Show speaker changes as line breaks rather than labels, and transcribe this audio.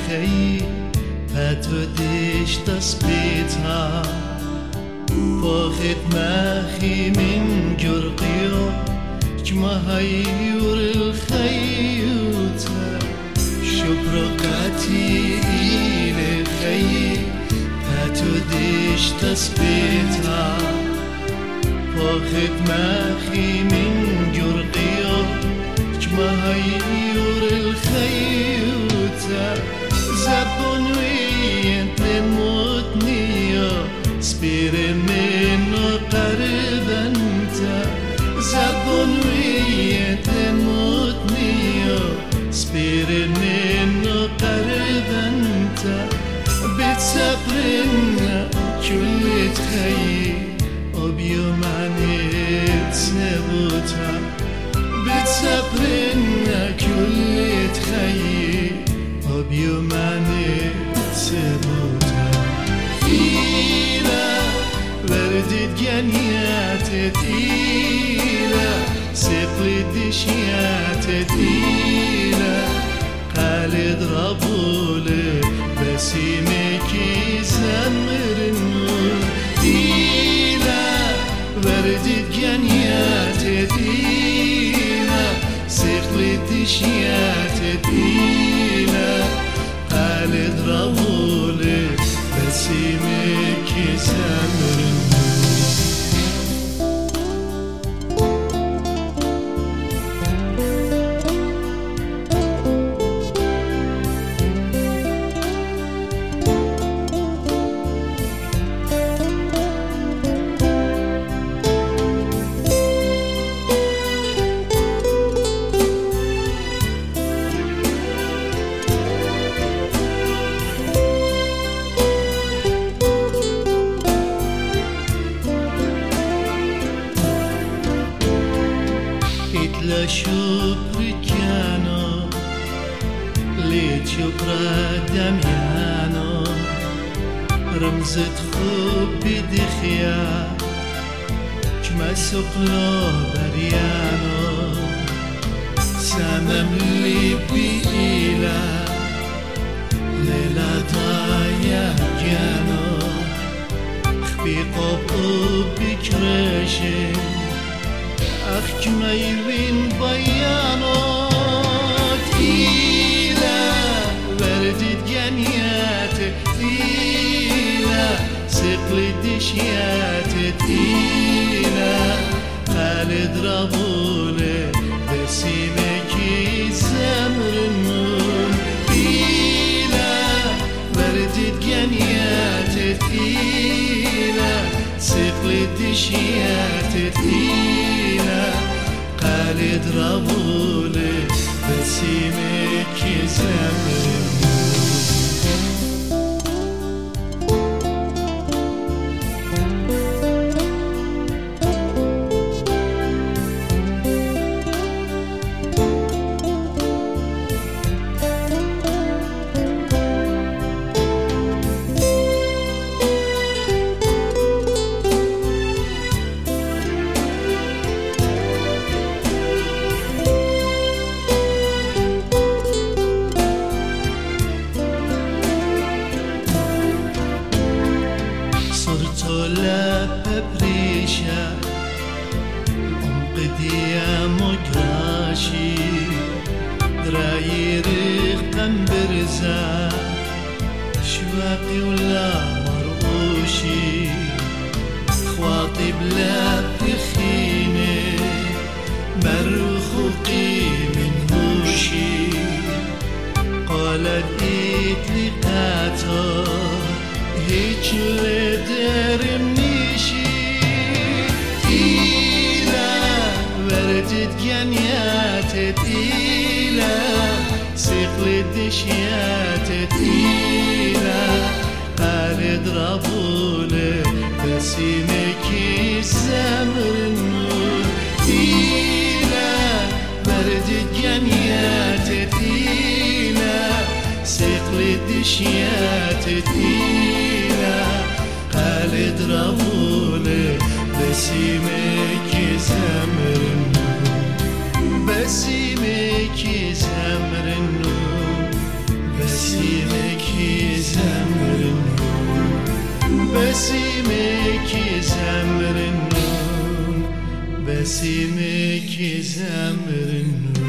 خي هتوديش تسبيتها فاخد ماخي من جرقيو كما هيور الخيوتا شبرقاتي إلي خي هتوديش تسبيتها فاخد ماخي من جرقيو كما هيور الخيوتا زبون وينت موتنيو سبير منو قرب انت زبون وينت موتنيو سبير منو قرب انت بتصبرنا كل تخيي وبيو معني تسبوتا بتصبرنا كل تخيي وبيو معني تسبوتا إيلا وردت جنيات إيلا سقلت دشيات إيلا قالد ربولي بسيمك زمر النور إيلا وردت جنيات إيلا سقلت دشيات إيلا قالد ربولي بسيمك زمر لا شبركانو ليت شبرا دميانو رمزة خوبي دخيا كما سقلو بريانو سامم لي بإيلا ليلة ضايا جانو خبي قبو بكرشي أخكما يوين بيانات إيلا وردت جنيات إيلا سقلت دشيات إيلا خالد ربولي بسيمك زمر النور إيلا وردت جنيات إيلا سقلت دشيات إيلا قالد ربولي بسيمك زمر بريشة العمق ديا مجراشي دراير قنبرزة شواقي ولا مرقوشي خواطي بلا بخيني مرخوقي من هوشي قالت ايت لقاتا هيج لدرمنيشي إيلا وردت جنيات إيلا سقلت دشيات إيلا قالد ربولي بسيمك زمر النور إيلا وردت جنيات إيلا سقلت دشيات إيلا قالد ربولي بسيمك زمر النور بسيمك زمر النور بسيمك نسيمك يزمر النور